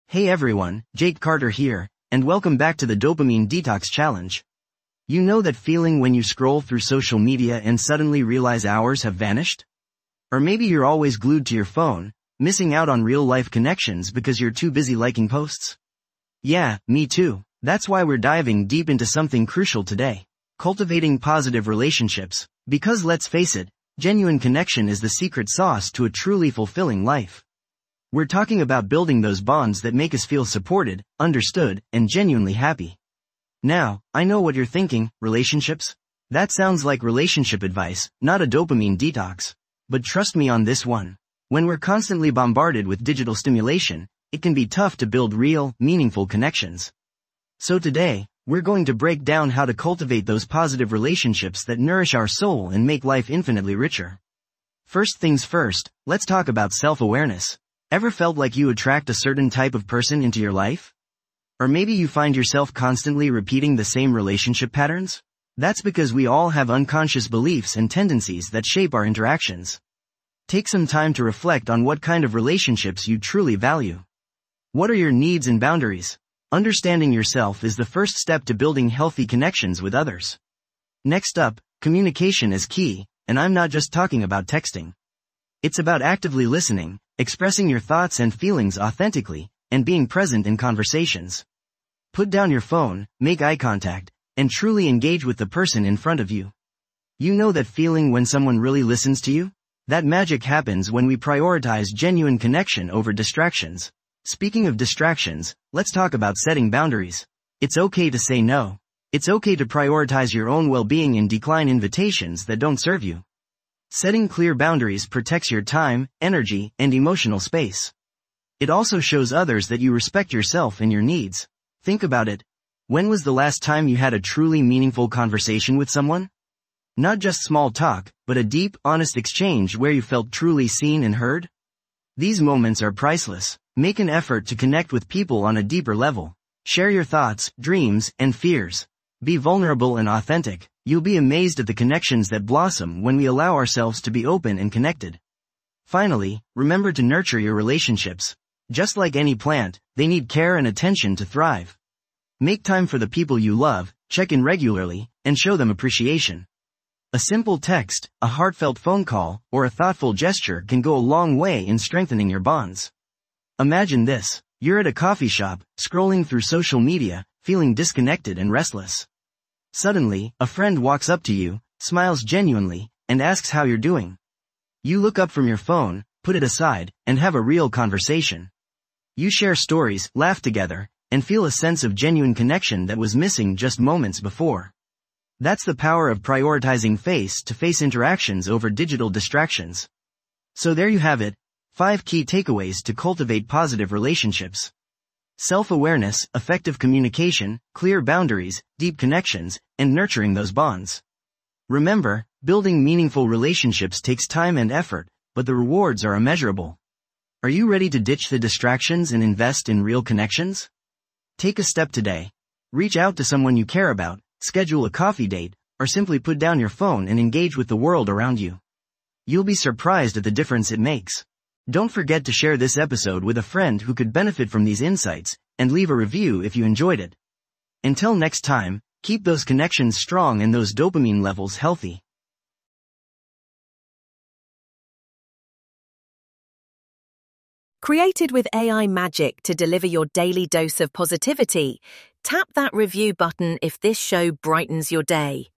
Hey everyone, Jake Carter here, and welcome back to the Dopamine Detox Challenge. You know that feeling when you scroll through social media and suddenly realize hours have vanished? Or maybe you're always glued to your phone, missing out on real-life connections because you're too busy liking posts? Yeah, me too. That's why we're diving deep into something crucial today. Cultivating positive relationships. Because let's face it, genuine connection is the secret sauce to a truly fulfilling life. We're talking about building those bonds that make us feel supported, understood, and genuinely happy. Now, I know what you're thinking, relationships? That sounds like relationship advice, not a dopamine detox. But trust me on this one. When we're constantly bombarded with digital stimulation, it can be tough to build real, meaningful connections. So today, we're going to break down how to cultivate those positive relationships that nourish our soul and make life infinitely richer. First things first, let's talk about self-awareness. Ever felt like you attract a certain type of person into your life? Or maybe you find yourself constantly repeating the same relationship patterns? That's because we all have unconscious beliefs and tendencies that shape our interactions. Take some time to reflect on what kind of relationships you truly value. What are your needs and boundaries? Understanding yourself is the first step to building healthy connections with others. Next up, communication is key, and I'm not just talking about texting. It's about actively listening, expressing your thoughts and feelings authentically, and being present in conversations. Put down your phone, make eye contact, and truly engage with the person in front of you. You know that feeling when someone really listens to you? That magic happens when we prioritize genuine connection over distractions. Speaking of distractions, let's talk about setting boundaries. It's okay to say no. It's okay to prioritize your own well-being and decline invitations that don't serve you. Setting clear boundaries protects your time, energy, and emotional space. It also shows others that you respect yourself and your needs. Think about it. When was the last time you had a truly meaningful conversation with someone? Not just small talk, but a deep, honest exchange where you felt truly seen and heard? These moments are priceless. Make an effort to connect with people on a deeper level. Share your thoughts, dreams, and fears. Be vulnerable and authentic. You'll be amazed at the connections that blossom when we allow ourselves to be open and connected. Finally, remember to nurture your relationships. Just like any plant, they need care and attention to thrive. Make time for the people you love, check in regularly, and show them appreciation. A simple text, a heartfelt phone call, or a thoughtful gesture can go a long way in strengthening your bonds. Imagine this. You're at a coffee shop, scrolling through social media, feeling disconnected and restless. Suddenly, a friend walks up to you, smiles genuinely, and asks how you're doing. You look up from your phone, put it aside, and have a real conversation. You share stories, laugh together, and feel a sense of genuine connection that was missing just moments before. That's the power of prioritizing face-to-face interactions over digital distractions. So there you have it, 5 key takeaways to cultivate positive relationships. Self-awareness, effective communication, clear boundaries, deep connections, and nurturing those bonds. Remember, building meaningful relationships takes time and effort, but the rewards are immeasurable. Are you ready to ditch the distractions and invest in real connections? Take a step today. Reach out to someone you care about, schedule a coffee date, or simply put down your phone and engage with the world around you. You'll be surprised at the difference it makes. Don't forget to share this episode with a friend who could benefit from these insights, and leave a review if you enjoyed it. Until next time, keep those connections strong and those dopamine levels healthy. Created with AI magic to deliver your daily dose of positivity, tap that review button if this show brightens your day.